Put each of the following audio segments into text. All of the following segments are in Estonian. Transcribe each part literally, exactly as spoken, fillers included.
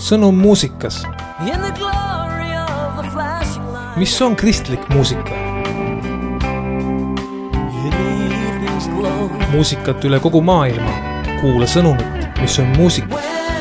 sõnum muusikas. Mis on kristlik muusika? Muusikat üle kogu maailma. Kuula sõnumit, mis on muusika.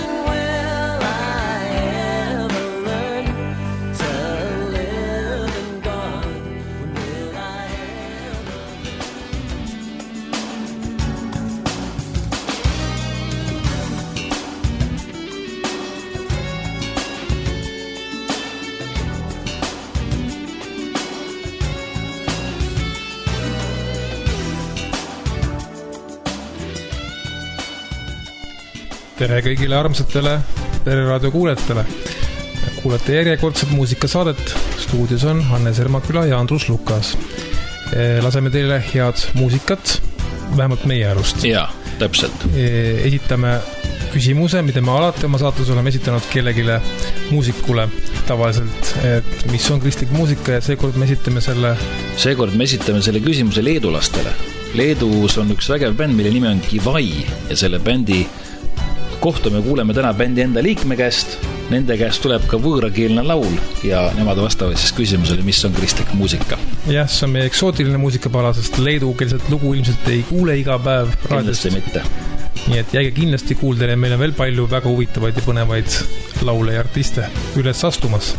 Tere kõigile armsatele Pere raadio kuulajatele. Kuulate järjekordset muusikasaadet. Stuudios on Hannes Ermaküla ja Andrus Lukas. Laseme teile head muusikat, vähemalt meie arust. Jaa, täpselt. Esitame küsimuse, mida me alati oma saates oleme esitanud kellegile muusikule tavaliselt, et mis on kristlik muusika ja seekord me esitame selle... Seekord me esitame selle küsimuse leedulastele. Leedus on üks vägev bänd, mille nimi on Kivai ja selle bändi kohta me kuuleme täna bändi enda liikme käest. Nende käest tuleb ka võõrakeelne laul ja nemad vastavad siis küsimusele, mis on kristlik muusika. Jah, see on meie eksootiline muusikapala, sest leedukeelset lugu ilmselt ei kuule iga päev raadiost. Kindlasti mitte. Nii et jääge kindlasti kuuldele, meil on veel palju väga huvitavaid ja põnevaid laule ja artiste üles astumas.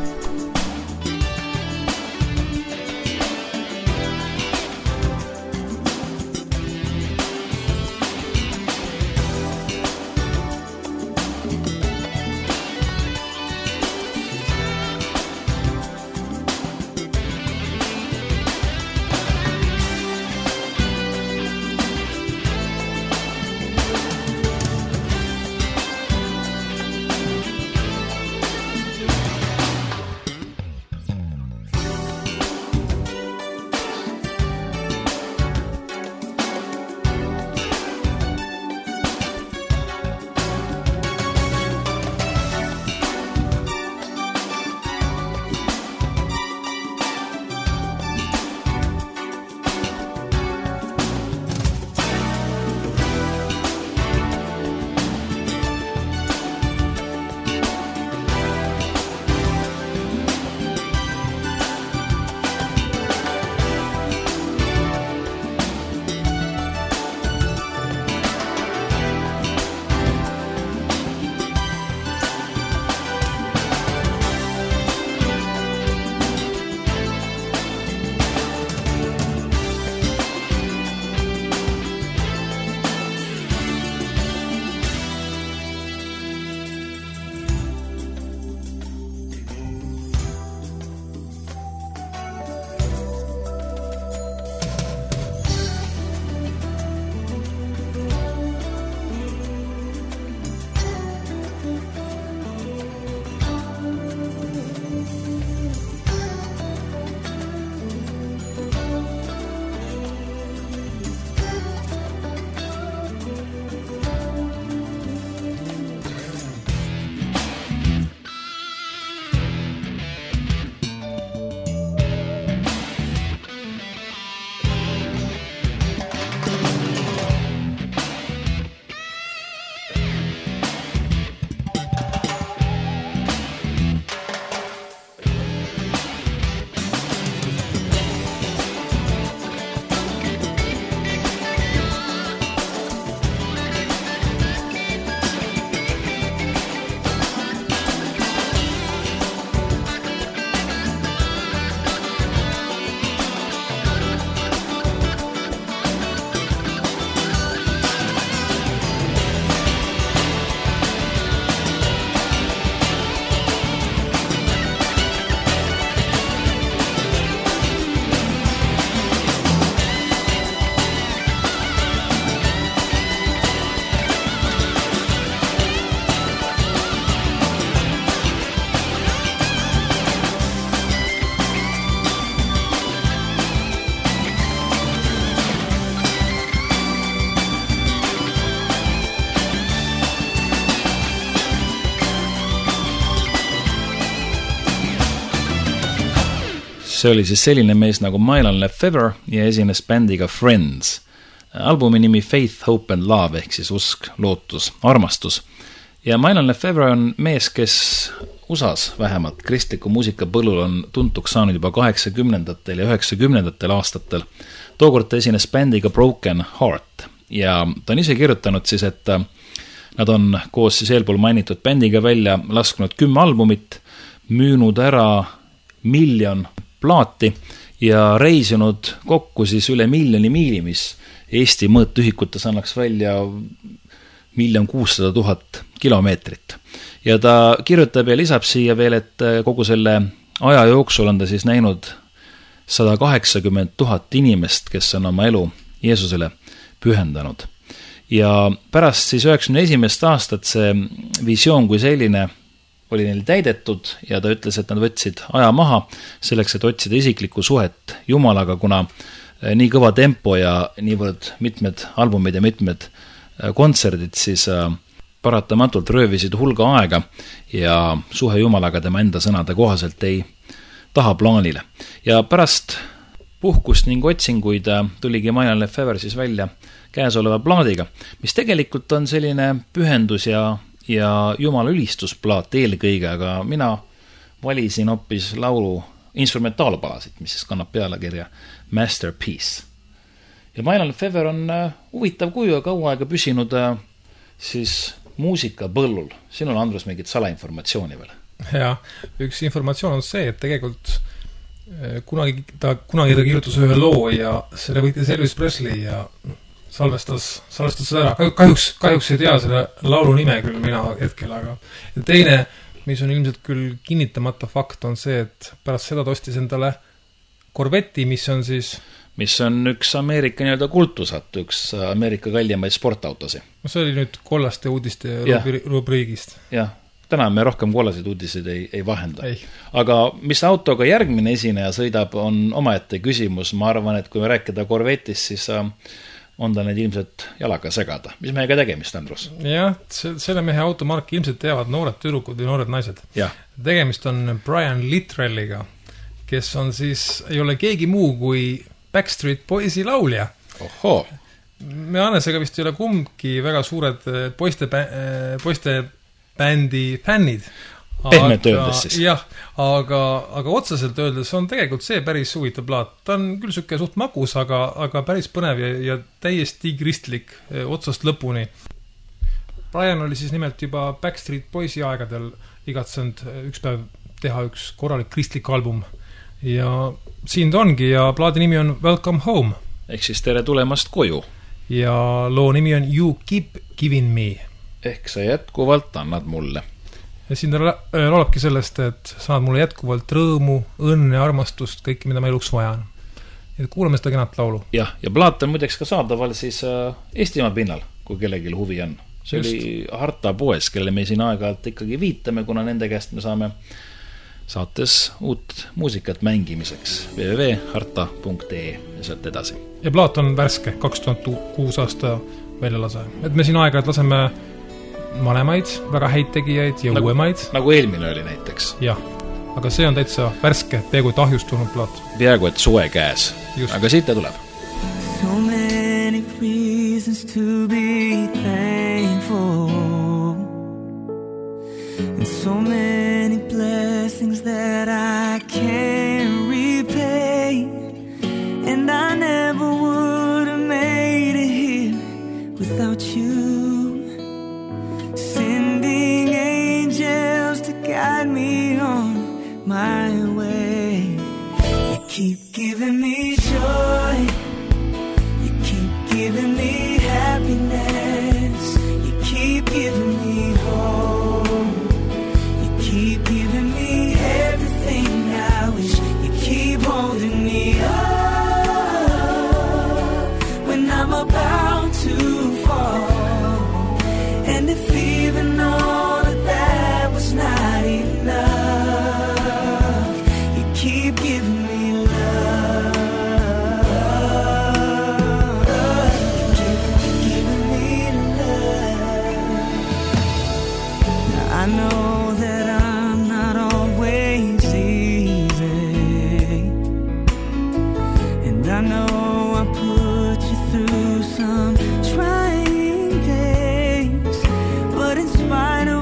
See oli siis selline mees nagu Mylon Lefevre ja esines bändiga Friends. Albumi nimi Faith, Hope and Love ehk siis usk, lootus, armastus. ja Mylon Lefevre on mees, kes U S A-s vähemalt kristliku muusika põllul on tuntuks saanud juba kaheksakümnendatel ja üheksakümnendatel aastatel. Tookord ta esines bändiga Broken Heart ja ta on ise kirjutanud siis, et nad on koos siis eelpool mainitud bändiga välja lasknud kümme albumit, müünud ära miljon plaati ja reisinud kokku siis üle miljoni miili, mis Eesti mõõtühikutes annaks välja miljon kuussada tuhat kilomeetrit. Ja ta kirjutab ja lisab siia veel, et kogu selle aja jooksul on ta siis näinud sada kaheksakümmend tuhat inimest, kes on oma elu Jeesusele pühendanud. Ja pärast siis üheksakümne esimest aastat see visioon kui selline oli neil täidetud ja ta ütles, et nad võtsid aja maha selleks, et otsida isiklikku suhet Jumalaga, kuna nii kõva tempo ja niivõrd mitmed albumid ja mitmed kontserdid siis paratamatult röövisid hulga aega ja suhe Jumalaga tema enda sõnade kohaselt ei taha plaanile. Ja pärast puhkust ning otsinguid tuligi Mylon Lefevre siis välja käesoleva plaadiga, mis tegelikult on selline pühendus ja, ja Jumala ülistusplaat eelkõige, aga mina valisin hoopis laulu instrumentaalpalasid, mis siis kannab pealekirja Masterpiece. Ja Mylon Lefevre on huvitav kuju ja kaua aega püsinud siis muusika põllul. Sinul, Andrus, mingit salainformatsiooni veel? Ja, üks informatsioon on see, et tegelikult kunagi ta, kunagi ta kirjutas ühe loo ja selle võitis Elvis Presley ja salvestas, salvestas seda ära. Kahjuks, kahjuks ei tea selle laulu nime küll mina hetkel, aga ja teine, mis on ilmselt küll kinnitamata fakt, on see, et pärast seda tostis endale Corvetti, mis on siis mis on üks Ameerika nii-öelda kultusat, üks Ameerika kallimaid sportautosi. No see oli nüüd kollaste uudiste ja. rubriigist. Jah, täna me rohkem kollaseid uudiseid ei, ei vahenda. Ei. Aga mis autoga järgmine esineja sõidab, on omaette küsimus. Ma arvan, et kui me rääkida Corvettis, siis on ta need ilmselt jalaga segada. Mis mehega tegemist, Andrus? Jah, selle mehe automarki ilmselt teavad noored tüdrukud või noored naised. Ja. Tegemist on Brian Littrelliga, kes on siis, ei ole keegi muu kui Backstreet Boysi laulja. Oho. Me Annesega vist ei ole kumbki väga suured poiste, poiste bändi fännid. Pehmet öeldes siis. Jah, aga, aga otseselt öeldes on tegelikult see päris huvitav plaat. Ta on küll süke suht magus, aga, aga päris põnev ja, ja täiesti kristlik otsast lõpuni. Brian oli siis nimelt juba Backstreet Boysi aegadel igatsenud üks päev teha üks korralik kristlik album. Ja siin ta ongi ja plaadi nimi on Welcome Home. Ehk siis tere tulemast koju. Ja loo nimi on You Keep Giving Me. Ehk sa jätkuvalt annad mulle. Ja siin ta laulabki sellest, et saad mulle jätkuvalt rõõmu, õnne, armastust, kõike, mida ma eluks vajan. Ja kuulame seda kenat laulu. Jah, ja plaat on muideks ka saadaval siis Eestimaa pinnal, kui kellelgi huvi on. See Just. Oli Harta poes, kelle me siin aeg-ajalt ikkagi viitame, kuna nende käest me saame saates uut muusikat mängimiseks w w w punkt harta punkt e ja sealt edasi. Ja plaat on värske, kaks tuhat kuus aasta välja lase. Et me siin aeg-ajalt laseme vanemaid, väga häid tegijaid ja nagu, uuemaid. Nagu eelmine oli näiteks. Jah, aga see on täitsa värske, peaaegu et ahjust tulnud plaat. Peaaegu et suve käes. Just. Aga siit ta tuleb. So many reasons to be thankful and so many blessings that I can't repay, and I never would have made it here without you, sending angels to guide me on my way. You keep giving me joy, you keep giving me happiness, you keep giving me hope, keep giving me everything I wish. You keep holding me up when I'm about to fall. And if even all of that was not enough, you keep giving me love. You keep giving me love. Now I know that I I know I put you through some trying days, but in spite of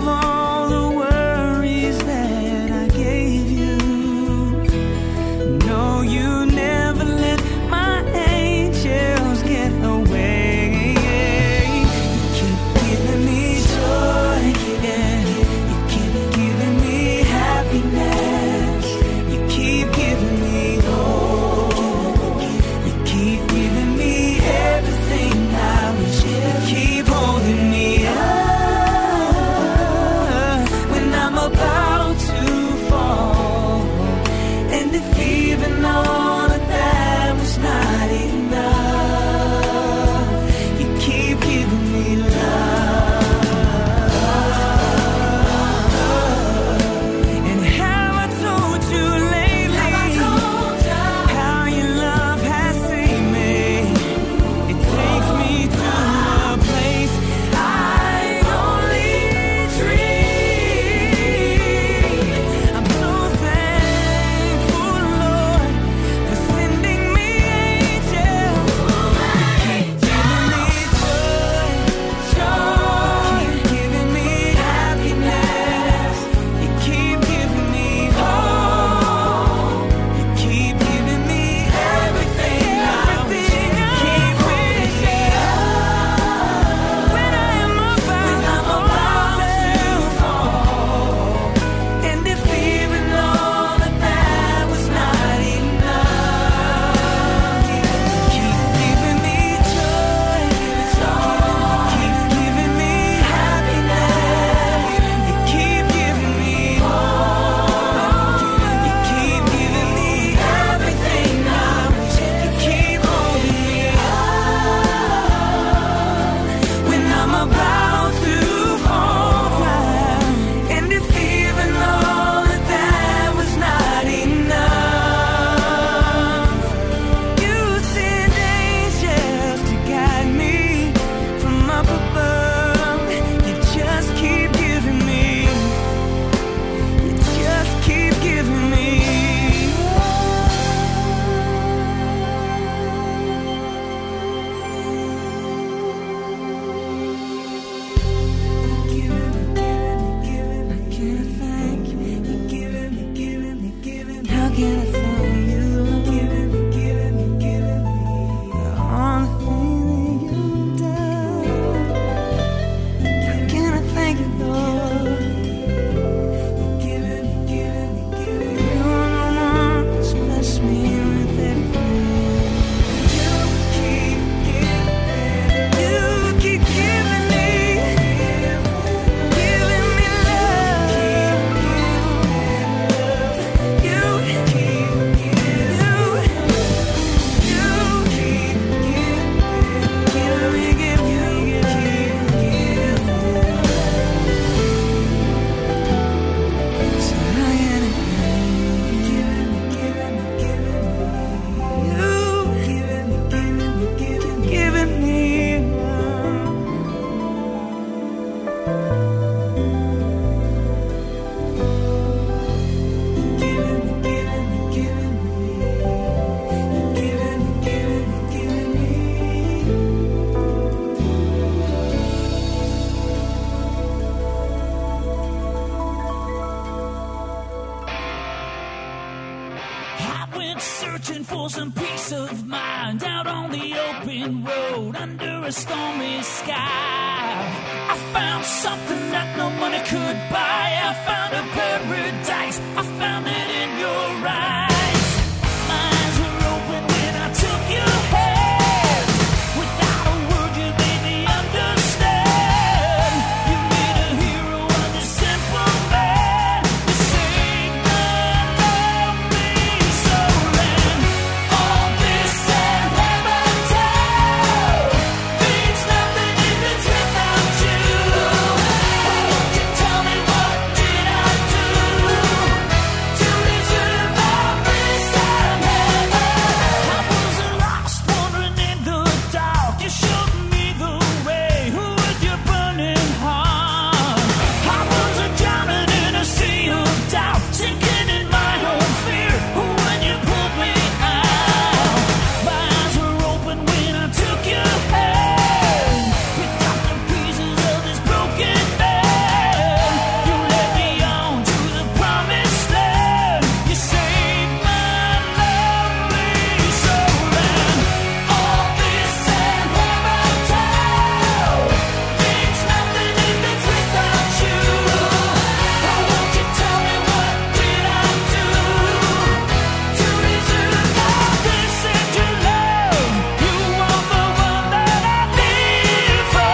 searching for some peace of mind out on the open road under a stormy sky. I found something that no money could buy. I found a paradise. I found it in your eyes. My eyes were open when I took your hand. Without a word you made me understand. You made a hero of the simple man. You saved my lonely soul. And all this and heaven town means nothing if it's without you. Oh, won't you tell me what did I do to deserve all this and heaven? I was lost wandering in the dark. You showed me the way with your burning heart. I was a drowning in a sea of doubt, sinking in my own fear when you pulled me out. My eyes were open when I took your hand. Picked up the pieces of this broken man. You led me on to the promised land. You saved my lonely soul. And all this and heaven town means nothing if it's without you. Oh, won't you tell me what did I do to deserve all this and your love? You are the one that I live for.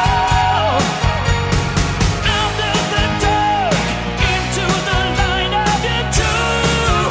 Out of the dark, into the light of your true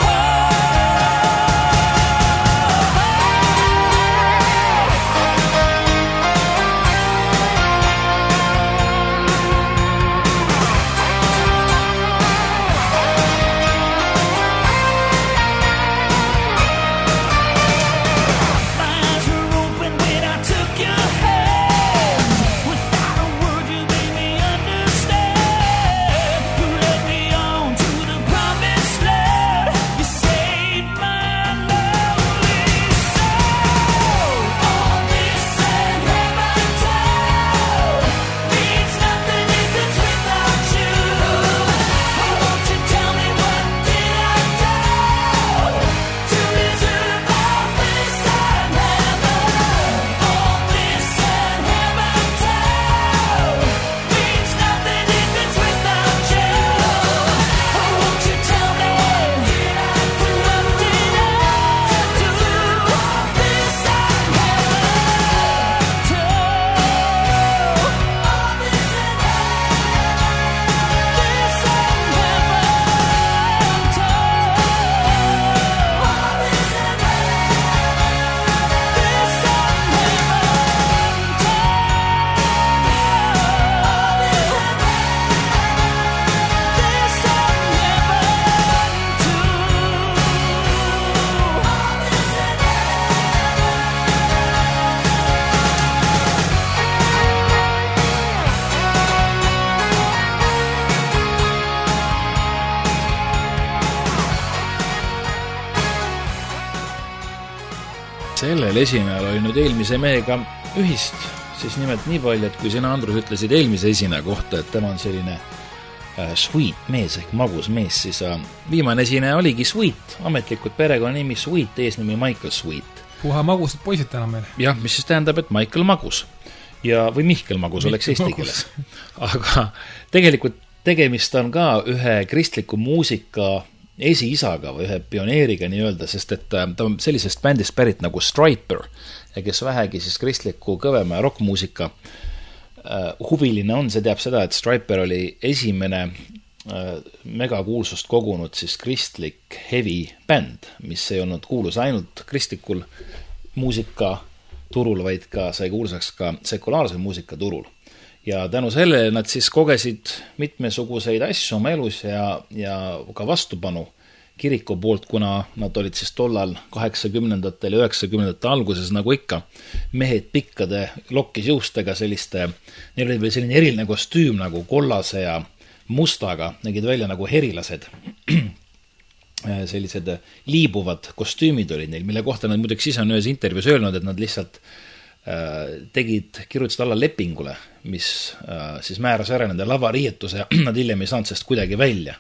My eyes were open when I took your hand. Without a word you made me understand. You led me on to the promised land. You saved my lonely soul. All this and heaven town means nothing if it's without you. Oh, won't you tell me what did I do to deserve all this and heaven? All this and heaven town means nothing if it's without you. Oh, won't you tell me what did I do? What did I do to all this and heaven town? All this and this and heaven town. All this and this and heaven sellel esinejal oli nüüd eelmise mehega ühist, siis nimelt nii palju, et kui sina, Andrus, ütlesid eelmise esineja kohta, et tema on selline äh, sweet mees ehk magus mees, siis äh, viimane esineja oligi Sweet, ametlikult perekonnanimi Sweet, eesnimi Michael Sweet. puha magusad poisid täna meil. Jah, mis siis tähendab, et Michael Magus ja, või Mihkel Magus oleks eesti keeles. Aga tegelikult tegemist on ka ühe kristliku muusika esiisaga või ühe pioneeriga nii öelda, sest et ta on sellisest bändist pärit nagu Stryper, kes vähegi siis kristliku kõvema ja rockmuusika huviline on, see teab seda, et Stryper oli esimene megakuulsust kogunud siis kristlik heavy bänd, mis ei olnud kuulus ainult kristlikul muusikaturul, vaid ka sai kuulsaks ka sekulaarse muusikaturul. Ja tänu sellele nad siis kogesid mitmesuguseid asju oma elus ja, ja ka vastupanu kiriku poolt, kuna nad olid siis tollal kaheksakümnendatel ja üheksakümnendate alguses nagu ikka mehed pikkade lokkis juustega selliste, neil oli veel selline eriline kostüüm nagu kollase ja mustaga, nägid välja nagu herilased. Sellised liibuvad kostüümid olid neil, mille kohta nad muideks ise on ühes intervjuus öelnud, et nad lihtsalt tegid, kirjutasid alla lepingule, mis siis määras ära nende lavariietuse ja nad hiljem ei saanud sest kuidagi välja.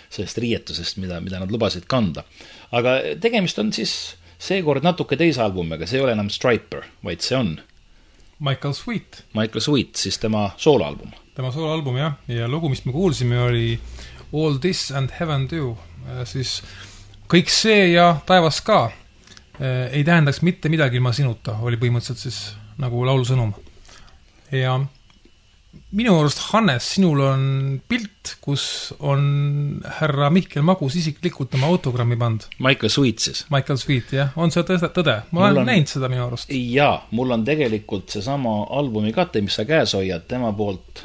sellest riietusest, mida, mida nad lubasid kanda. Aga tegemist on siis seekord natuke teise albumiga, see ei ole enam Striper, vaid see on Michael Sweet. Michael Sweet, siis tema sooloalbum. Tema sooloalbum, jah. Ja lugu, mis me kuulsime, oli All This and Heaven Do. Siis kõik see ja taevas ka ei tähendaks mitte midagi ilma sinuta, oli põhimõtteliselt siis nagu laulu sõnum. Ja minu arust, Hannes, sinul on pilt, kus on härra Mihkel Magus isiklikult oma autogrammi pand. Michael Sweet siis. Michael Sweet, jah. On see tõde? tõde? Ma olen on... näinud seda minu arust. Jaa, mul on tegelikult see sama albumi kate, mis sa käes hoiad, tema poolt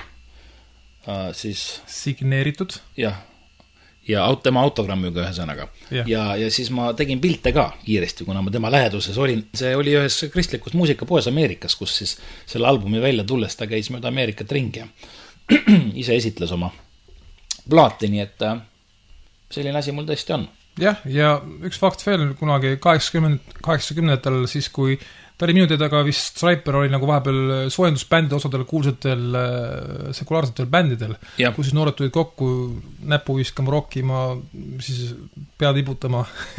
äh, siis... signeeritud. Jah. Ja tema autogrammiga ühesõnaga. Ja. ja, ja siis ma tegin pilte ka kiiresti, kuna ma tema läheduses olin. See oli ühes kristlikus muusikapoes Ameerikas, kus siis selle albumi välja tulles ta käis mööda Ameerikat ringi ja ise esitles oma plaati, nii et selline asi mul tõesti on. Jah, ja üks fakt veel kunagi kaheksakümnendatel siis, kui ta oli minu teada ka vist Striper oli nagu vahepeal soojendusbändide osadel kuulsatel sekulaarsetel bändidel, ja. Kus siis noored tulid kokku näpu viskama, rockima, siis pead ibutama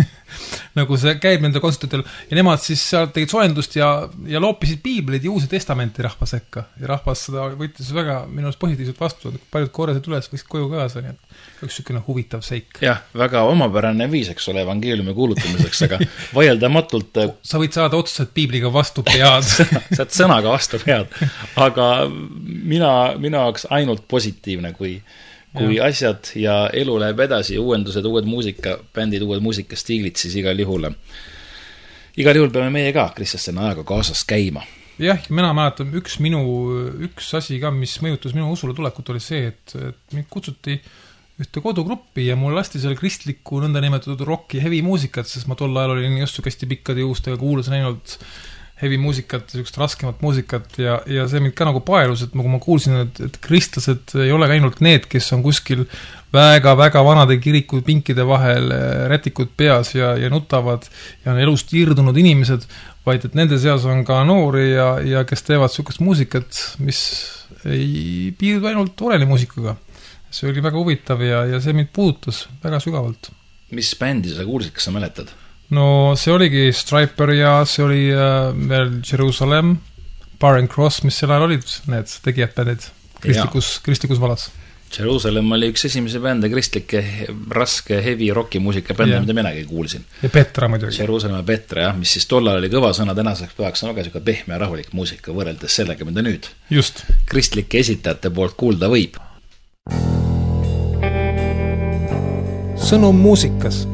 nagu see käib nende kontsertidel ja nemad siis seal tegid soojendust ja, ja loopisid piibleid ja uusi testamenti rahva sekka ja rahvas seda võttis väga minu arust positiivselt vastu, paljud korrasid üles võiks koju kaasa, nii et üks sükene huvitav seik. Jah, väga omapärane viis, eks ole, evangeeliumi kuulutamiseks, aga vaieldamatult sa võid saada otseselt piibliga vastu pead saad sõnaga vastu pead, aga mina, mina oleks ainult positiivne, kui kui ja. Asjad ja elu läheb edasi, uuendused, uued muusika, bändid, uued muusikastiilid, siis igal juhul igal juhul peame meie ka kristlaste ajaga kaasas käima. Jah, mina mäletan, üks minu, üks asi ka, mis mõjutas minu usule tulekut, oli see, et, et mind kutsuti ühte kodugruppi ja mul lasti seal kristlikku nõnda nimetatud rocki heavy muusikat, sest ma tol ajal olin just hästi pikkade juustega, kuulasin ainult heavy muusikat, sellist raskemat muusikat ja, ja see mind ka nagu paelus, et kui ma kuulsin, et, et kristlased ei ole ainult need, kes on kuskil väga-väga vanade kirikud pinkide vahel rätikud peas ja, ja nutavad ja on elust irdunud inimesed, vaid et nende seas on ka noori ja, ja kes teevad sellist muusikat, mis ei piirdu ainult orelimuusikaga. See oli väga huvitav ja, ja see mind puudutas väga sügavalt. Mis bändi sa kuulsid, kas sa mäletad? No see oligi Striper ja see oli äh, veel Jerusalem, Bar and Cross, mis seal olid need tegijad bändid kristlikus, kristlikus valas. Jerusalem oli üks esimese bände kristlike raske heavy rocki muusika bände, mida minagi kuulsin. Ja Petra muidugi. Jerusalem ja Petra, jah, mis siis tollal oli kõva sõna, tänaseks päevaks on väga pehme ja rahulik muusika võrreldes sellega, mida nüüd Just. Kristlike esitajate poolt kuulda võib. Sõnum muusikas.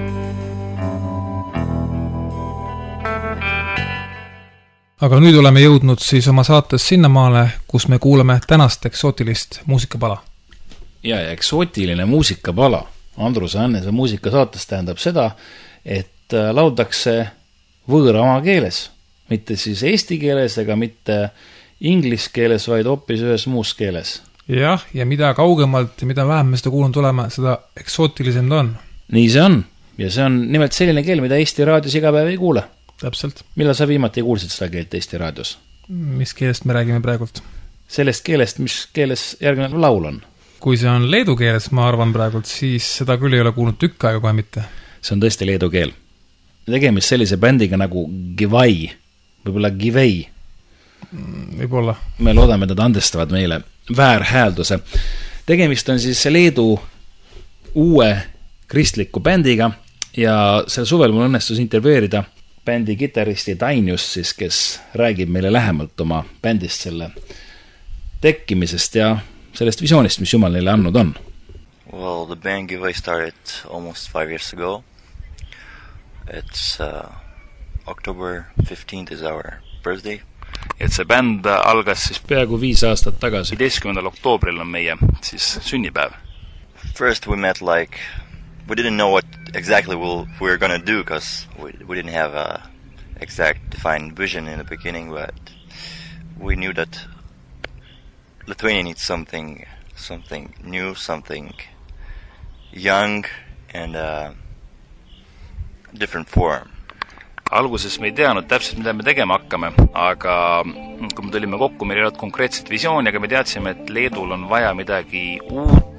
Aga nüüd oleme jõudnud siis oma saates sinnamaale, kus me kuuleme tänast eksootilist muusikapala. Ja, ja eksootiline muusikapala Andruse Annese muusikasaates tähendab seda, et lauldakse võõra oma keeles, mitte siis eesti keeles ega mitte inglis keeles, vaid hoopis ühes muus keeles. Jah, ja mida kaugemalt ja mida vähem me seda kuulnud olema, seda eksootilisem ta on. Nii see on, ja see on nimelt selline keel, mida Eesti raadios iga päev ei kuule. Täpselt. Millal sa viimati kuulsid seda keelt Eesti raadios? Mis keelest me räägime praegult? Sellest keelest, mis keeles järgmine laul on. Kui see on leedu keeles, ma arvan praegult, siis seda küll ei ole kuulnud tükk aega kohe mitte. See on tõesti leedu keel. Tegemist sellise bändiga nagu Givai, võib-olla Givei. Võib-olla. Me loodame, et nad andestavad meile väärhäälduse. Tegemist on siis leedu uue kristliku bändiga ja selle suvel mul õnnestus intervjueerida bändi kitaristi Dainius, siis, kes räägib meile lähemalt oma bändist selle tekkimisest ja sellest visioonist, mis Jumal neile andnud on. Well, the band Givai started almost five years ago. It's uh, October fifteenth is our birthday. Et see bänd algas siis peaaegu viis aastat tagasi. viieteistkümnendal oktoobril on meie siis sünnipäev. First we met like we didn't know what exactly we'll, we were going to do because we, we didn't have a exact defined vision in the beginning, but we knew that Lithuania needs something something new, something young and uh, different form. Alguses me ei teadnud täpselt, mida me tegema hakkame, aga kui me tulime kokku, meil ei olnud konkreetset visiooni, aga me teadsime, et Leedul on vaja midagi uut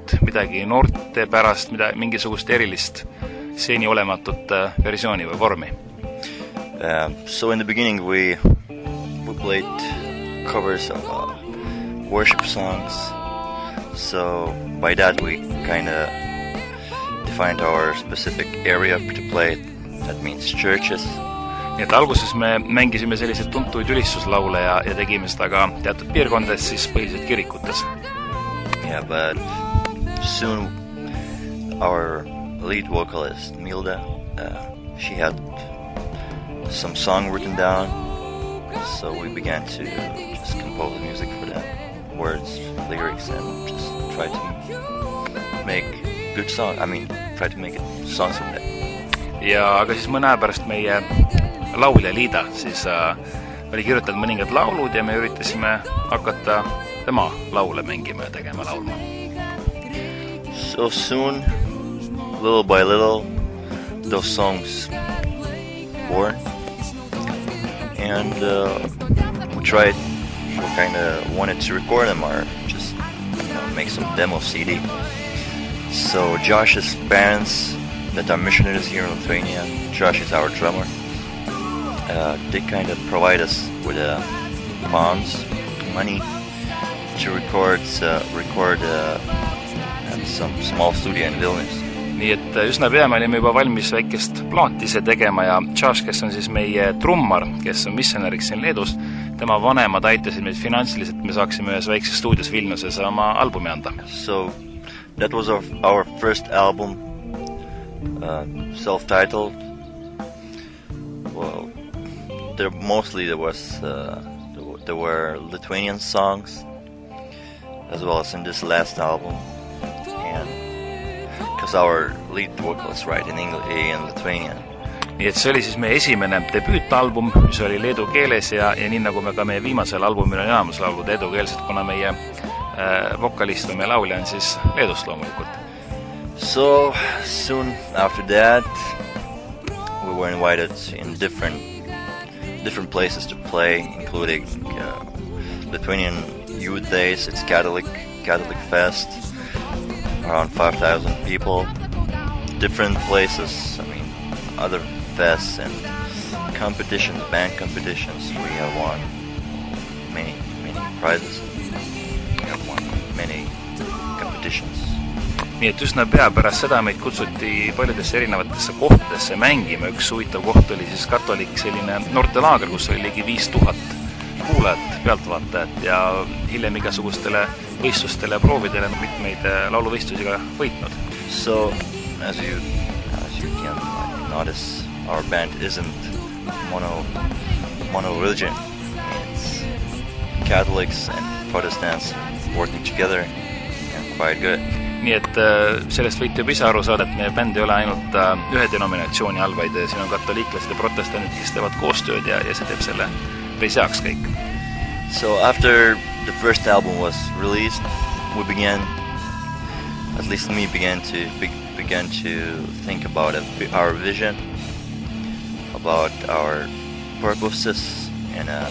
nüüd midagi noorte pärast, mida, mingisugust erilist seni olematut versiooni või vormi? Uh, so in the beginning we we played covers of uh, worship songs. So by that we kind of defined our specific area to play. That means churches. Nii et alguses me mängisime selliseid tuntuid ülistuslaule ja, ja tegime seda ka teatud piirkondades, siis põhiliselt kirikutes. Yeah, but soon our lead vocalist Milda, uh, she had some song written down, so we began to just compose music for them, words, lyrics, and just try to make good song. I mean, try to make it songs from that. Ja aga siis mõne aja pärast meie laulja Liida siis äh, oli kirjutanud mõningad laulud ja me üritasime hakata tema laule mängima ja tegema laulma. So soon, little by little, those songs born. And uh, we tried, we kind of wanted to record them or just, you know, make some demo C D. So Josh's parents, that are missionaries here in Lithuania, Josh is our drummer, uh, they kind of provide us with uh, funds, money to record, uh, record uh, at some small studio in Vilnius. Nii et üsna pea me olime juba valmis väikest plaati ise tegema ja Josh, kes on siis meie trummar, kes on missionäriks siin Leedus, tema vanemad aitasid meid finantsiliselt, me saaksime ühes väikses stuudios Vilniuses oma albumi anda. So that was our, our first album, uh, self-titled. Well, there mostly there was uh, there were Lithuanian songs, as well as in this last album, and because our lead vocalist right in English in Lithuanian. Nii et see oli siis meie esimene debüütalbum, mis oli leedu keeles ja, ja nii nagu me ka meie viimasel albumil on enamus laulud leedukeelset, kuna meie äh, vokalist või meie laulja on siis leedust loomulikult. So soon after that we were invited in different different places to play, including uh, Lithuanian Youth Days. It's Catholic Catholic Fest, around five thousand people. Different places, I mean, other fests and competitions, band competitions. We have won many, many prizes. We have won many competitions. Nii et üsna pea pärast seda meid kutsuti paljudesse erinevatesse kohtadesse mängima. Üks huvitav koht oli siis katolik selline noortelaager, kus oli ligi viis tuhat kuulajat, pealtvaatajat ja hiljem igasugustele võistlustele ja proovidele mitmeid lauluvõistlusi ka võitnud. So, as you, as you can notice, our band isn't mono, mono religion. It's Catholics and Protestants working together and quite good. Nii et sellest võite juba ise aru saada, et meie bänd ei ole ainult ühe denominatsiooni all, vaid siin on katoliiklased ja protestandid, kes teevad koostööd ja, ja see teeb selle päris heaks kõik. So after the first album was released, we began, at least me began to be, began to think about it, our vision, about our purposes and uh,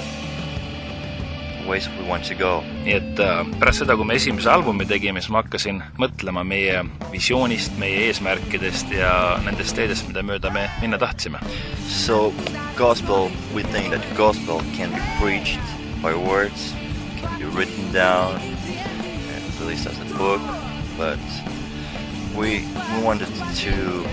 ways we want to go. Nii et pärast seda, kui me esimese albumi tegime, siis ma hakkasin mõtlema meie visioonist, meie eesmärkidest ja nendest teedest, mida mööda me minna tahtsime. So gospel, we think that gospel can be preached by words, can be written down and released as a book, but we, we wanted to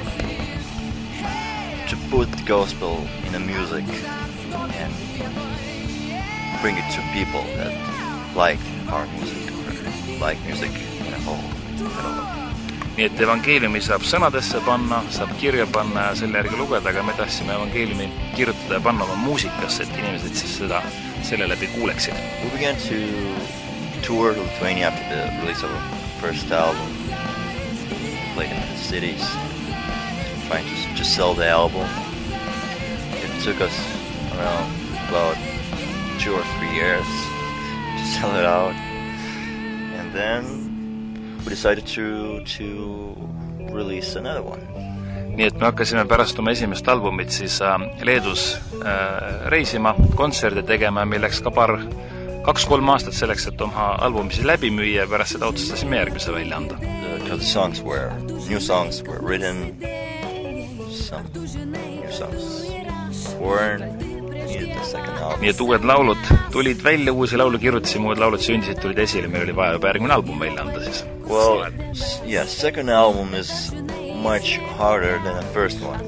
to put the gospel in a music and bring it to people that like our music or like music in a whole. Nii et evangeeliumi saab sõnadesse panna, saab kirja panna ja selle järgi lugeda, aga me tahtsime evangeeliumi kirjutada ja panna oma muusikasse, et inimesed siis seda selle läbi kuuleksid. We began to tour Lithuania after the release of our first album. Played in the cities, trying to, to sell the album. It took us around about two or three years to sell it out, and then we decided to to release another one. Nii et me hakkasime pärast oma esimest albumit siis äh, Leedus äh, reisima, kontserde tegema, meil läks ka paar, kaks-kolm aastat selleks, et oma albumi siis läbi müüa ja pärast seda otsustasime järgmise välja anda. The because the songs were, new songs were written, some new songs weren't, needed the second album. Nii et uued laulud tulid välja, uusi laulu kirjutasime, uued laulud sündisid, tulid esile, meil oli vaja juba järgmine album välja anda siis. Well, yeah, second album is much harder than the first one.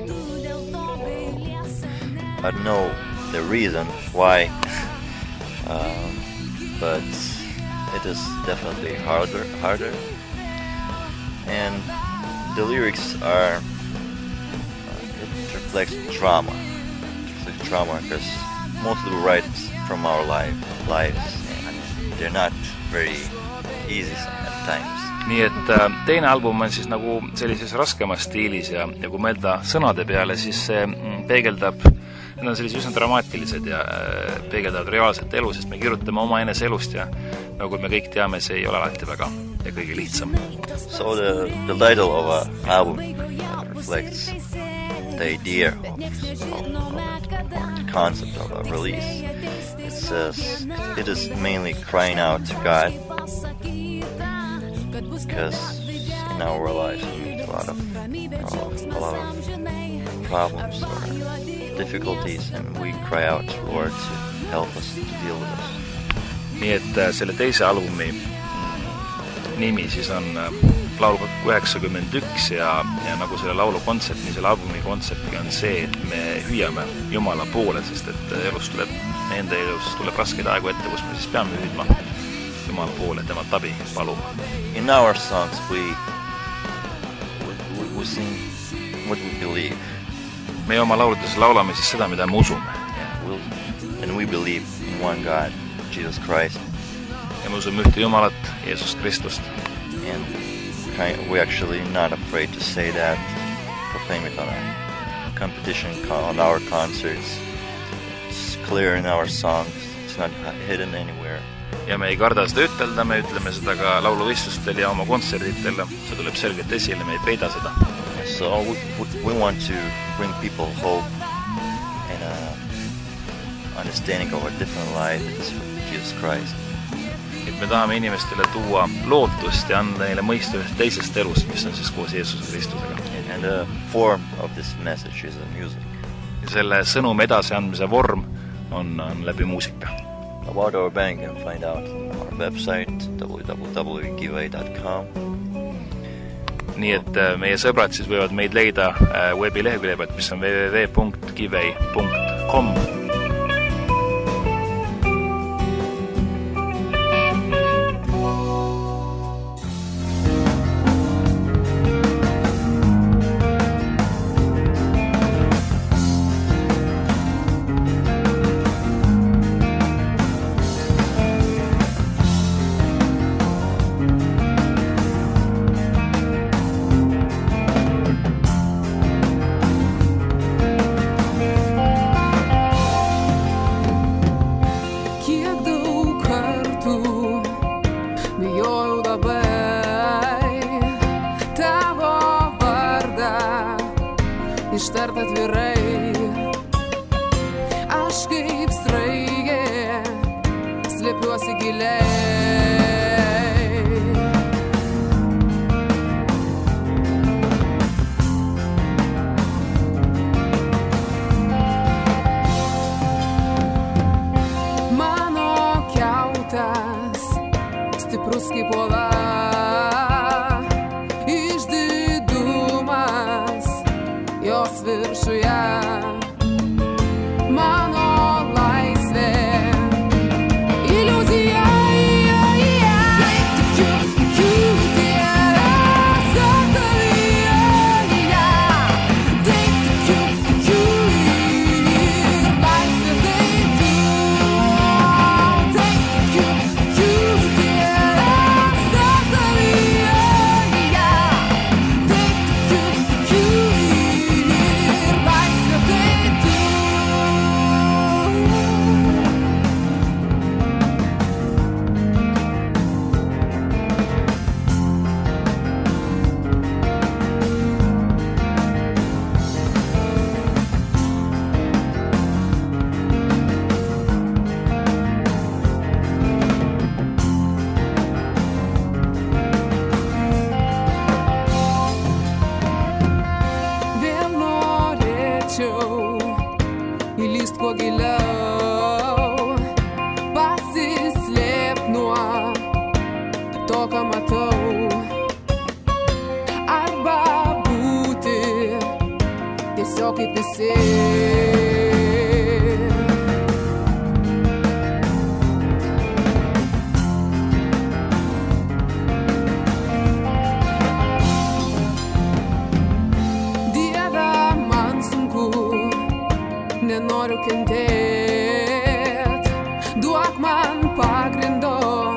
I don't know the reason why, um, but it is definitely harder, harder. And the lyrics are, uh, it reflects drama. It reflects drama because most of the writes from our life, lives, and they're not very easy at times. Nii et teine album on siis nagu sellises raskemas stiilis ja, ja kui mõelda sõnade peale, siis see peegeldab, need on sellised üsna dramaatilised ja peegeldavad reaalset elu, sest me kirjutame oma enese elust ja nagu me kõik teame, see ei ole alati väga ja kõige lihtsam. So the, the title of an album reflects the idea of, of, of or the concept of a release. It says it is mainly crying out to God because in our lives we meet a lot of, a lot of problems or difficulties and we cry out to Lord to help us to deal with us. Nii et selle teise albumi nimi siis on laulu üheksakümmend üks ja, ja nagu selle laulu kontsept, nii selle albumi kontseptki on see, et me hüüame Jumala poole, sest et elus tuleb, enda elus tuleb raskeid aegu ette, kus me siis peame hüüdma Jumala poole, tema tabi paluma. In our songs we, we, we sing what we believe. Me oma lauludes laulame siis seda, mida me usume. Yeah, we'll, and we believe in one God, Jesus Christ. Ja me usume ühte Jumalat, Jeesus Kristust. And we're actually not afraid to say that, proclaim it on a competition, on our concerts. It's clear in our songs. It's not hidden anywhere. Ja me ei karda seda ütelda, me ütleme seda ka lauluvistlustel ja oma kontserditel. See tuleb selgelt esile, me ei peida seda. So we, we want to bring people hope and a understanding of a different life with Jesus Christ. Et me tahame inimestele tuua lootust ja anda neile mõista ühest teisest elust, mis on siis koos Jeesuse Kristusega. And the form of this message is the music. Ja selle sõnum edasiandmise vorm on, on läbi muusika. About our band you can find out on our website w w w dot give dot com. Nii et meie sõbrad siis võivad meid leida veebilehekülje pealt, mis on w w w dot give dot com. Ištart atvirai, aš kaip straigė, slėpiuosi giliai. Mano kiautas, stiprus kaip uola, jos viršuje. kaip visi. Dieve, man sunku, nenoriu kentėt, duok man pagrindo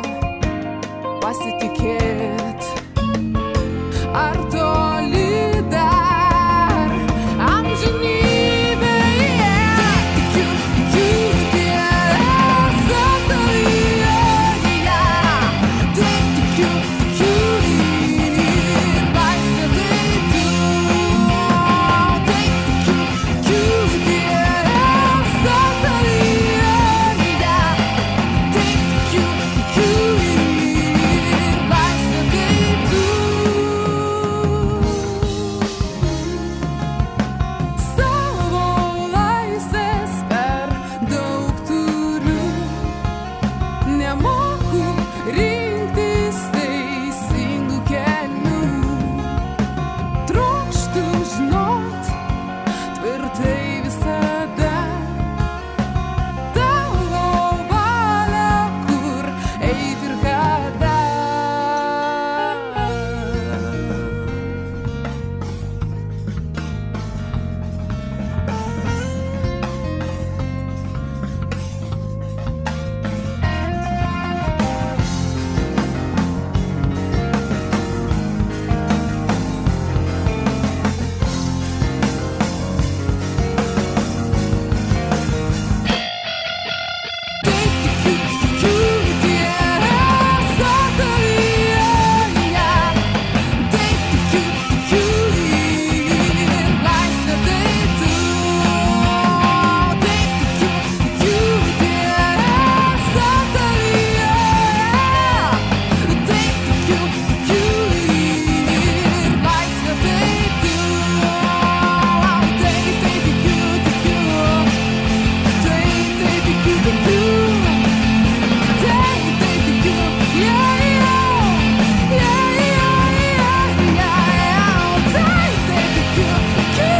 pasitikėt. Ar toli dar amžinybėje tikiu, tikiu, tiesą tavyje, taip tikiu, tikiu ir laisvė tai tu, taip tikiu, tikiu, tiesą tavyje, taip tikiu, tikiu ir laisvė tai tu. Savo laisvės per daug turiu, nemoku rinktis teisingų kelių, trokštu žinot tvirtai visada tavo valią, kur eit ir kada. Taip tikiu, tikiu, tiesą tavyje, taip tikiu, tikiu ir laisvė tai tu, taip tikiu, tikiu, tiesą tavyje, taip tikiu, tikiu ir laisvė tai tu, taip, taip tikiu, tikiu. Taip, taip tikiu, tikiu. Taip, taip tikiu. Yeah, yeah. Yeah, yeah, yeah, yeah. Taip, taip tikiu, tikiu.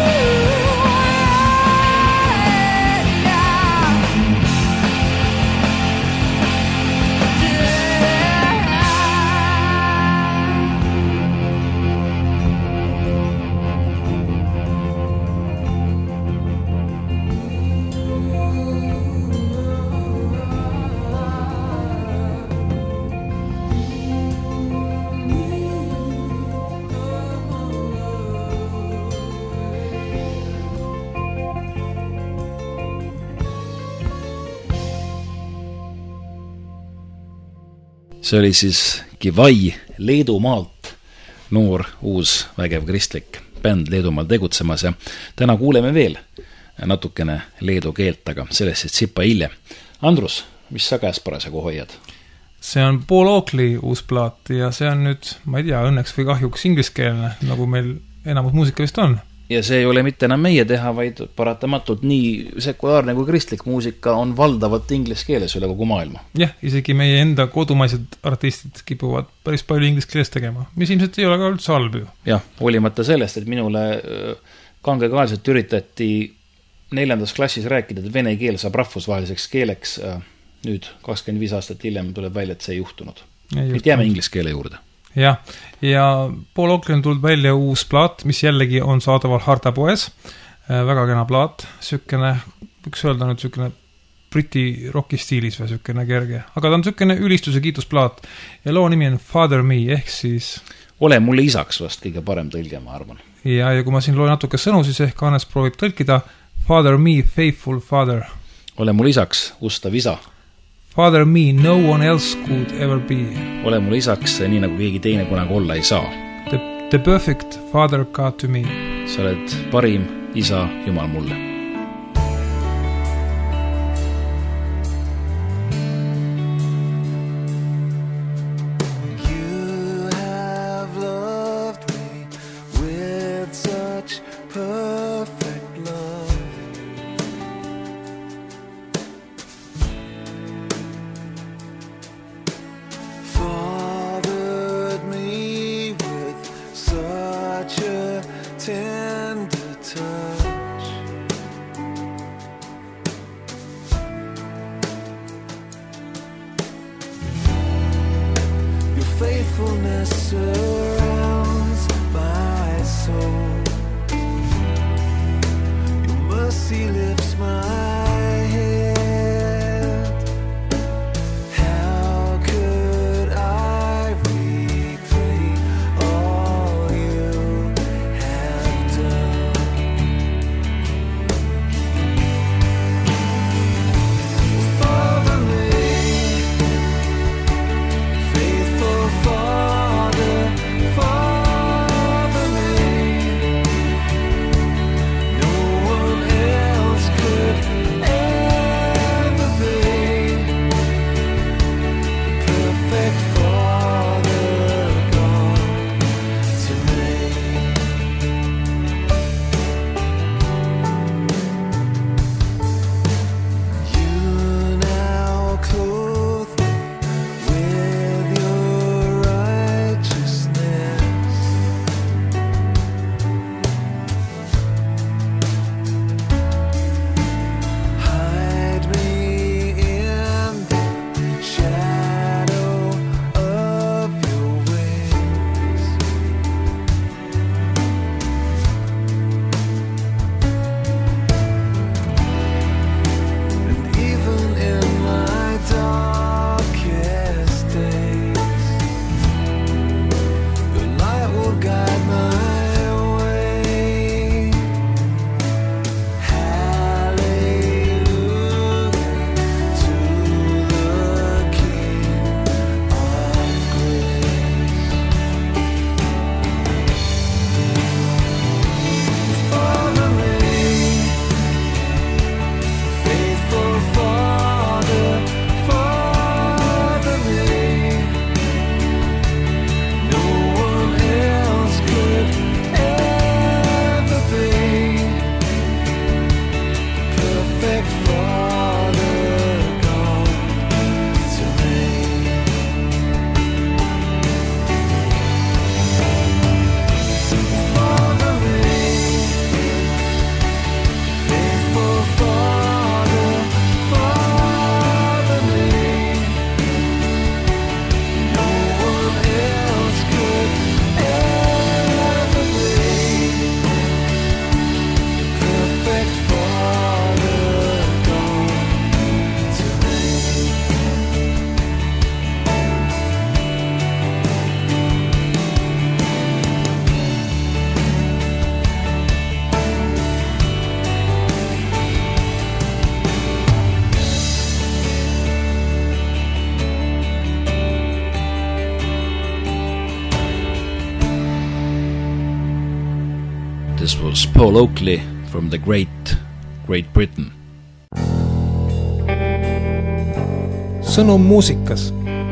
See oli siis Kivai Leedumaalt, noor, uus, vägev kristlik bänd Leedumaal tegutsemas ja täna kuuleme veel natukene leedu keelt, aga sellest siis tsipa hiljem. Andrus, mis sa käes parasjagu hoiad? see on Paul Oakley uus plaat ja see on nüüd, ma ei tea, õnneks või kahjuks ingliskeelne, nagu meil enamus muusika vist on. Ja see ei ole mitte enam meie teha, vaid paratamatult nii sekulaarne kui kristlik muusika on valdavalt inglise keeles üle kogu maailma. Jah, isegi meie enda kodumaised artistid kipuvad päris palju inglise keeles tegema, mis ilmselt ei ole ka üldse halb ju. Jah, hoolimata sellest, et minule kangekaelselt üritati neljandas klassis rääkida, et vene keel saab rahvusvaheliseks keeleks, nüüd kakskümmend viis aastat hiljem tuleb välja, et see ei juhtunud. Nüüd jääme inglise keele juurde. Jah, ja Paul Oakley on tulnud välja uus plaat, mis jällegi on saadaval Hartapoes, väga kena plaat, sükene, võiks öelda nüüd sükene briti rocki stiilis või sükene kerge, aga ta on sükene ülistuse kiitusplaat ja loo nimi on Father Me, ehk siis ole mulle isaks vast kõige parem tõlge, ma arvan. Ja, ja kui ma siin loen natuke sõnu, siis ehk Hannes proovib tõlkida Father Me, faithful father. Ole mulle isaks, ustav isa. Father me, no one else could ever be. Ole mulle isaks, nii nagu keegi teine kunagi olla ei saa. The, the perfect father God to me. Sa oled parim isa Jumal mulle. Tender touch. surrounds my soul. Your mercy lifts my head. How could I repay all you have done? Father me, faithful Father, Father me. No one else could ever be the perfect Father God to me. You now clothe me with your righteousness. Hide me in the shadow of your wings. And even in my darkest days, your light will guide my way. Hallelujah to the King of grace. Father me, faithful Father, Father me. No one else could ever be perfect Father God to me. Father me, faithful Father, Father me. No one else could ever be perfect Father God to me. This was Paul Oakley from the Great Great Britain. sõnum muusikas.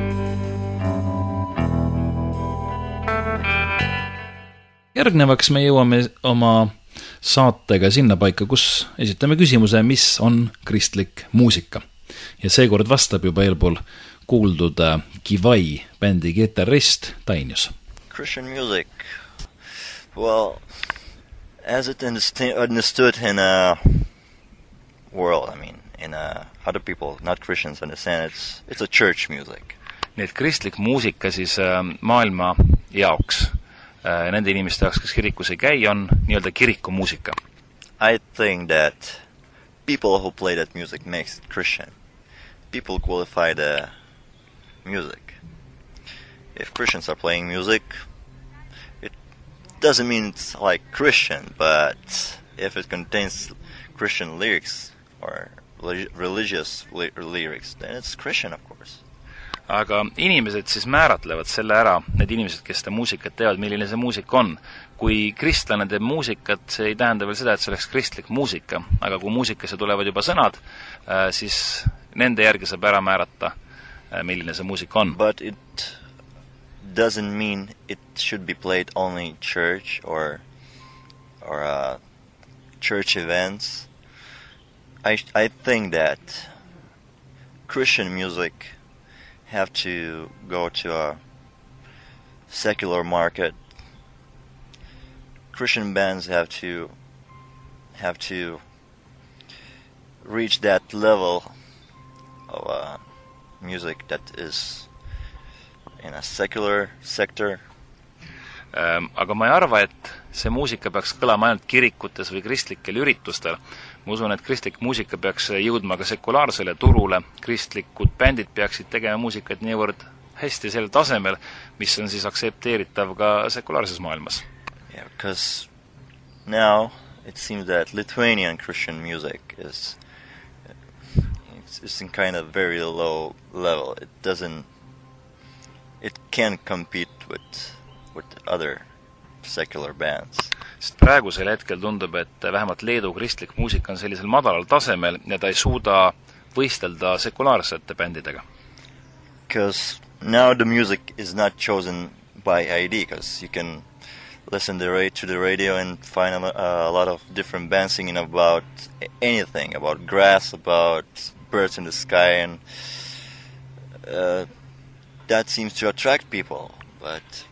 Järgnevaks me jõuame oma saatega sinna paika, kus esitame küsimuse, mis on kristlik muusika. Ja seekord vastab juba eelpool kuuldud Kivai bändi kitarrist Tainius. Christian music. Well, as it understa- understood in a world, I mean, in a, other people, not Christians, understand it's it's a church music. Nii et kristlik muusika siis äh, maailma jaoks, äh, nende inimeste jaoks, kes kirikus ei käi, on nii-öelda kirikumuusika. I think that people who play that music makes it Christian. People qualify the music. If Christians are playing music, it doesn't mean it's like Christian, but if it contains Christian lyrics or religious ly- lyrics, then it's Christian, of course. Aga inimesed siis määratlevad selle ära, need inimesed, kes seda muusikat teevad, milline see muusika on. Kui kristlane teeb muusikat, see ei tähenda veel seda, et see oleks kristlik muusika, aga kui muusikasse tulevad juba sõnad, siis nende järgi saab ära määrata, milline see muusika on. But it doesn't mean it should be played only in church or or uh, church events. I I think that Christian music have to go to a secular market. Christian bands have to have to reach that level of uh, music that is in a secular sector Aga ma ei arva, et see muusika peaks kõlama ainult kirikutes või kristlikel üritustel. Ma usun, et kristlik muusika peaks jõudma ka sekulaarsele turule. Kristlikud bändid peaksid tegema muusikat niivõrd hästi sel tasemel, mis on siis aksepteeritav ka sekulaarses maailmas. Yeah, because now it seems that Lithuanian Christian music is it's, it's in kind of very low level. It doesn't it can't compete with with other secular bands. Sest praegusel hetkel tundub, et vähemalt Leedu kristlik muusika on sellisel madalal tasemel ja ta ei suuda võistelda sekulaarsete bändidega. Because now the music is not chosen by I D, because you can listen the ra- to the radio and find a, a lot of different bands singing about anything, about grass, about birds in the sky, and uh, that seems to attract people, but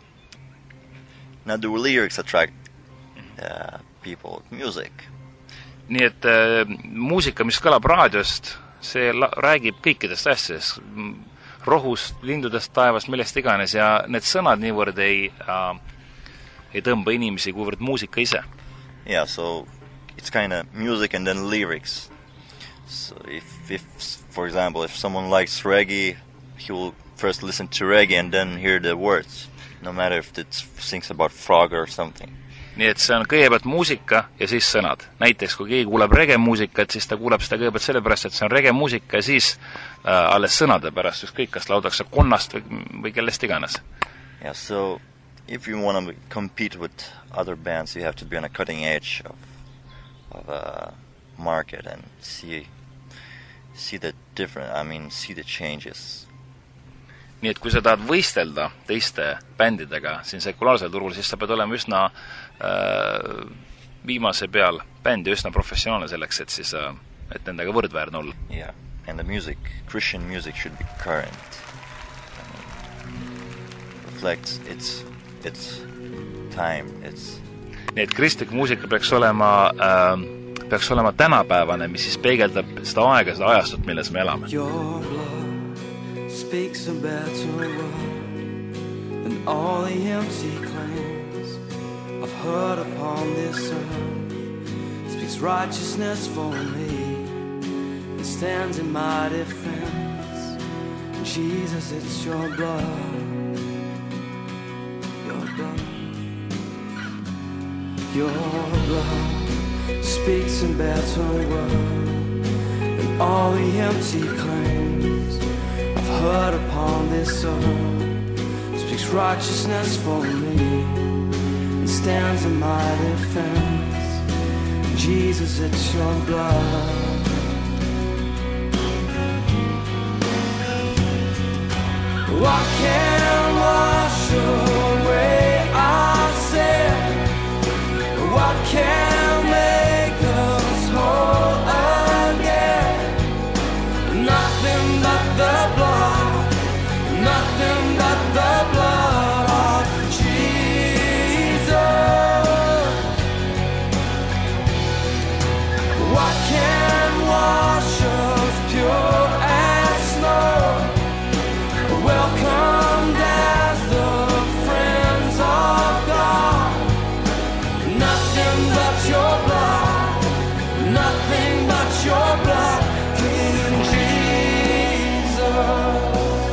not the lyrics attract uh, people, music. Nii et äh, muusika, mis kõlab raadiost, see la- räägib kõikidest asjadest, rohust, lindudest, taevast, millest iganes, ja need sõnad niivõrd ei, äh, ei tõmba inimesi, kuivõrd muusika ise. Yeah, so it's kind of music and then lyrics. So if, if, for example, if someone likes reggae, he will first listen to reggae and then hear the words. No matter if it sings about frog or something. Nii et see on kõigepealt muusika ja siis sõnad. Näiteks kui keegi kuuleb rege muusikat, siis ta kuuleb seda kõigepealt sellepärast, et see on rege muusika ja siis äh, alles sõnade pärast, just kõik, kas laudakse konnast või, või kellest iganes. Yeah, so if you want to compete with other bands, you have to be on a cutting edge of, of a market and see, see the different, I mean, see the changes. Nii et kui sa tahad võistelda teiste bändidega siin sekulaarsel turul, siis sa pead olema üsna äh, viimase peal bändi, üsna professionaalne selleks, et siis äh, et nendega võrdväärne olla. Yeah, and the music, Christian music should be current. I mean, reflects its, its time, its... Nii et kristlik muusika peaks olema, äh, peaks olema tänapäevane, mis siis peegeldab seda aega, seda ajastut, milles me elame. Your blood speaks a better word than all the empty claims I've heard upon this earth. Speaks righteousness for me and stands in my defense. Jesus, it's your blood, your blood, your blood speaks a better word than all the empty claims heard upon this earth. Speaks righteousness for me and stands in my defense. Jesus, it's your blood. What can wash away our sin? What can make us whole again? Nothing but the blood, nothing but the blood of Jesus. What can wash us pure as snow? Welcomed as the friends of God. Nothing but your blood, nothing but your blood, King Jesus.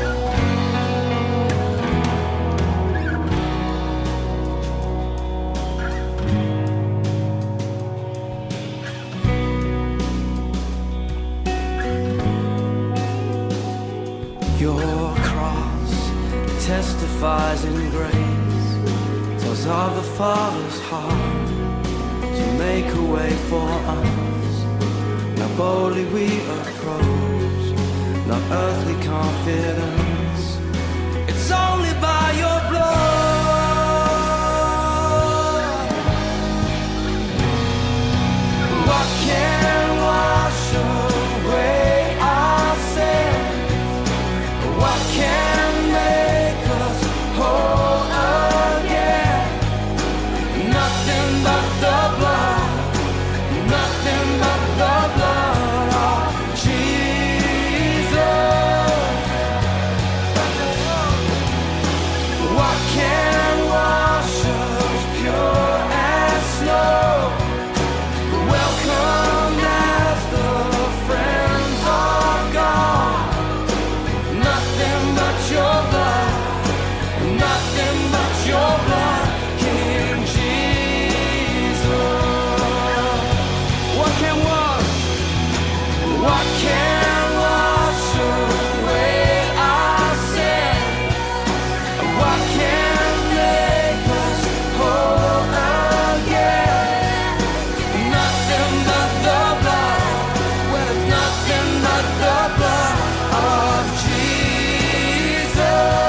Your cross testifies in grace, tells of the Father's heart to make a way for us. Now boldly we approach, not earthly confidence. It's only by your blood. What can wash away our sin? What can make us whole again? Nothing but the blood, nothing but the blood of Jesus. What can wash away our sin? What can make us whole again? Nothing but the blood. Well, it's nothing but the blood of Jesus.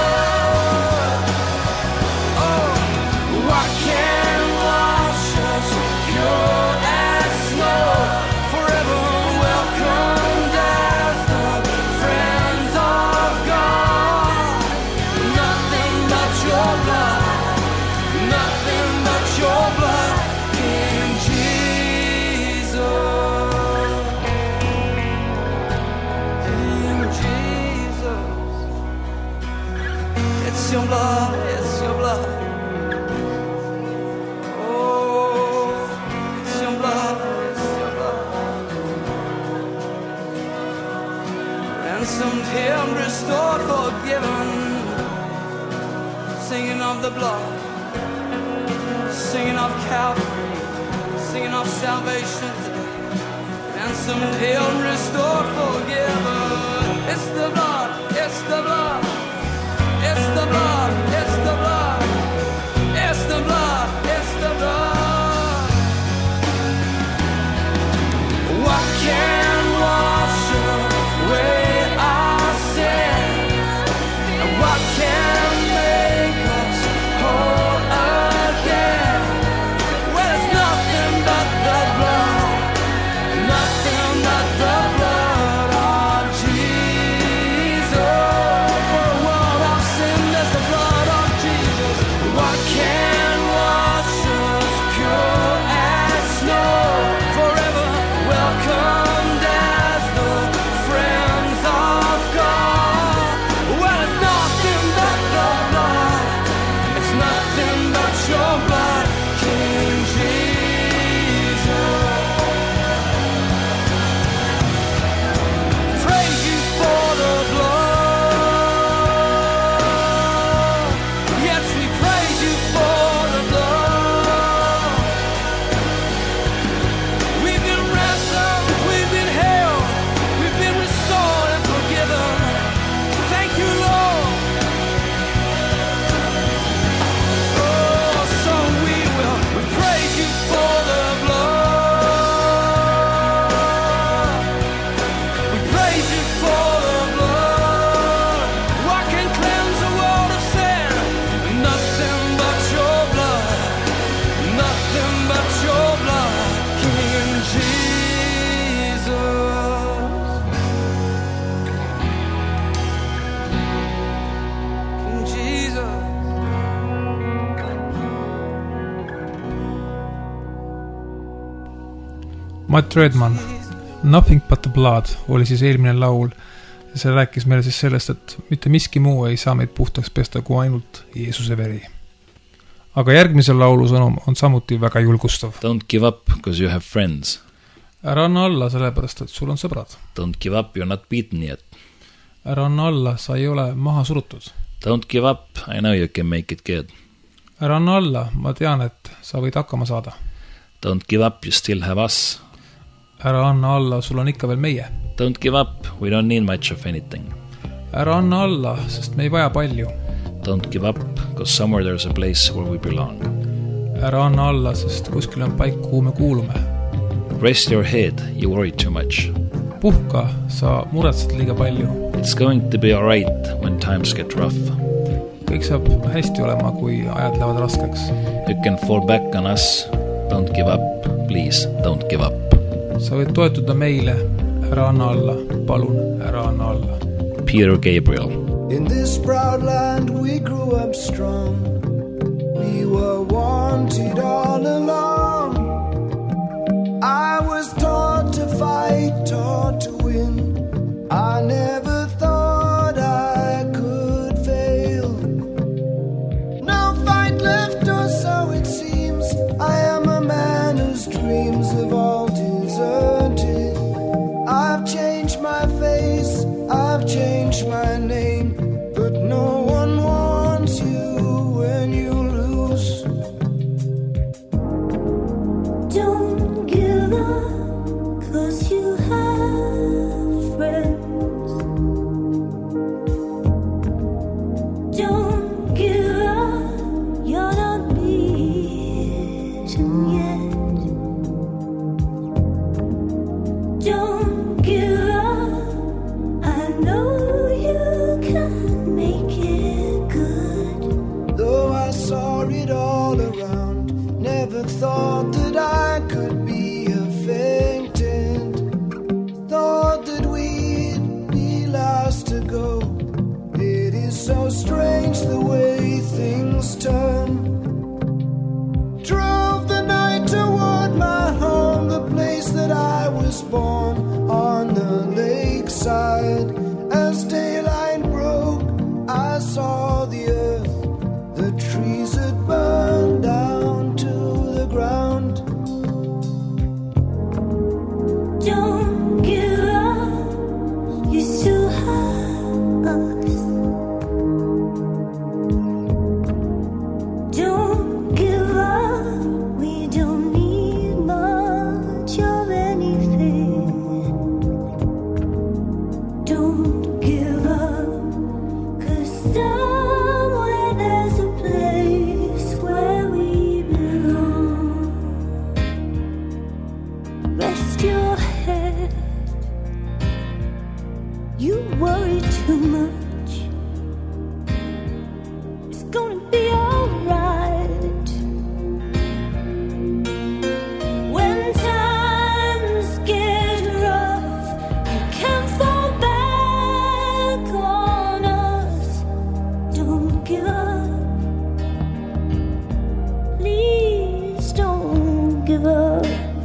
Oh, what can wash us pure as snow? Forever welcomed as the friends of God. Nothing but your blood, nothing but your blood, King Jesus. King Jesus. It's your blood, it's your blood. Oh, it's your blood, it's your blood. Ransomed him, restored, forgiven. Singing of the blood, singing of Calvary, singing of salvation today. Ransomed him, restored, forgiven. It's the blood, it's the blood, it's the blood, it's the blood, it's the blood, it's the blood. What can wash away our sin? And what can make us whole again? Well, it's nothing but the blood, nothing but the blood of Jesus. For a world of sin, there's the blood of Jesus. What can wash us pure as snow? Forever welcomed as the friends of God. Well, it's nothing but the blood, it's nothing but your blood, King Jesus. Praise you for the blood. Yes, we praise you for the blood. We've been ransomed, we've been held, we've been restored and forgiven. Thank you, Lord. Oh, so we will we praise you for the blood. We praise you for the blood. What can cleanse a world of sin? Nothing but your blood, nothing but your blood, King Jesus. King Jesus. Matt Redman, Nothing but the blood oli siis eelmine laul ja see rääkis meile siis sellest, et mitte miski muu ei saa meid puhtaks pesta kui ainult Jeesuse veri. Aga järgmise laulu sõnum on samuti väga julgustav. Don't give up because you have friends. Ära anna alla sellepärast, et sul on sõbrad. Don't give up, you're not beaten yet. Ära anna alla, sa ei ole maha surutud. Don't give up, I know you can make it good. Ära anna alla, ma tean, et sa võid hakkama saada. Don't give up, you still have us. Ära anna alla, sul on ikka veel meie. Don't give up, we don't need much of anything. Ära anna alla, sest me ei vaja palju. Don't give up, because somewhere there's a place where we belong. Ära anna alla, sest kuskil on paik, kuhu me kuulume. Rest your head, you worry too much. Puhka, sa muretsed liiga palju. It's going to be all right when times get rough. Kõik saab hästi olema, kui ajad lähevad raskeks. You can fall back on us. Don't give up, please, don't give up. Sa võid toetuda meile, ära anna alla, palun, ära anna alla. Peter Gabriel. In this proud land we grew up strong. We were wanted all along. I was taught to fight, taught to win. I never thought I could fail. No fight left, or so it seems. I am a man whose dreams have all deserted. I've changed my face, I've changed my name, but no one wants you beaten yet. Don't give up. I know you can make it good. Though I saw it all around, never thought that I could be a fainted. Thought that we'd be last to go. It is so strange the way things turn. Drove the night toward my home, the place that I was born, on the lakeside. As daylight broke, I saw the earth, the trees had burned down to the ground. Don't give up. You still have us. Don't give up. We don't need much of anything. Don't give up. 'Cause somewhere there's a place where we belong. Rest your head. You worry too much. It's gonna be alright. When times get rough, you can fall back on us. Don't give up. Please don't give up.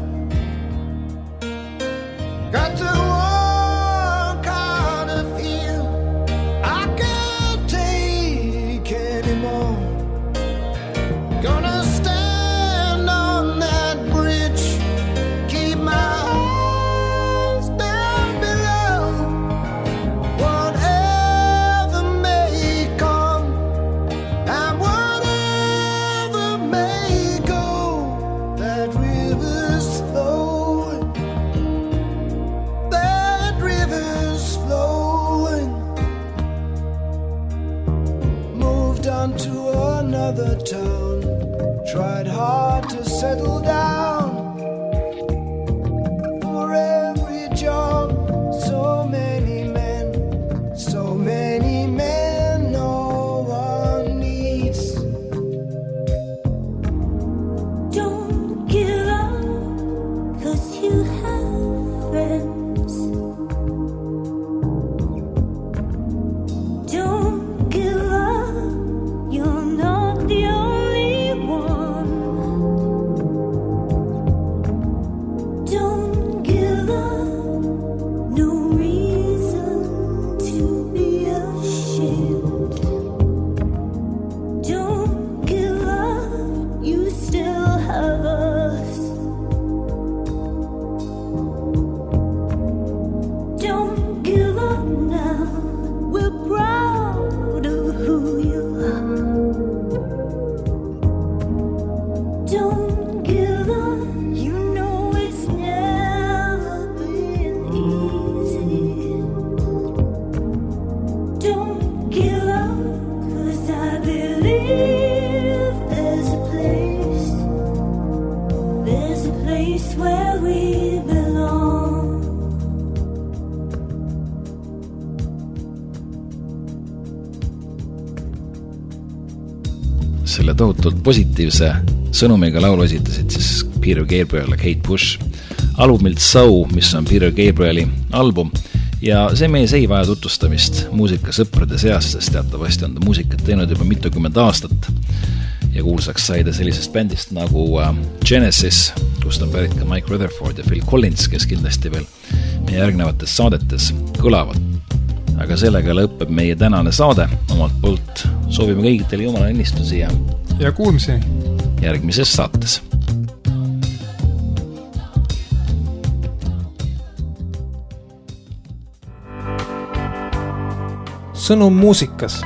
Got to walk out of here. I can't take anymore. Gonna stand on that bridge, keep my eyes down below. Whatever may come and whatever may go, that river's flowing. That river's flowing. Moved on to another town. Tried hard to settle down. For every job, so many men. So many men no one needs. Don't give up. 'Cause you have friends. Don't give up. You're not the only one. Don't give up. No reason to be ashamed. Don't give up. You still have us. Don't give up now. We're proud of who you are. Don't give up. You know it's never been easy. Don't give up. 'Cause I believe there's a place. There's a place where we belong. Selle tohutult positiivse sõnumiga laulu esitasid siis Peter Gabriel ja Kate Bush albumilt So, mis on Peter Gabrieli album. Ja see mees ei vaja tutvustamist muusikasõprade seas, sest teatavasti on ta muusikat teinud juba mitukümmend aastat. Ja kuulsaks sai ta sellisest bändist nagu Genesis, kust on pärit ka Mike Rutherford ja Phil Collins, kes kindlasti veel meie järgnevates saadetes kõlavad. Aga sellega lõpeb meie tänane saade. Omalt poolt soovime kõigitele jumala õnnistusi ja, ja kuulmiseni järgmises saates. Sõnum muusikas.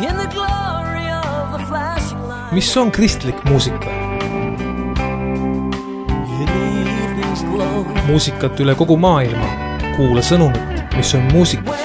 Mis on kristlik muusika? Muusikat üle kogu maailma. Kuula sõnumit, mis on muusika.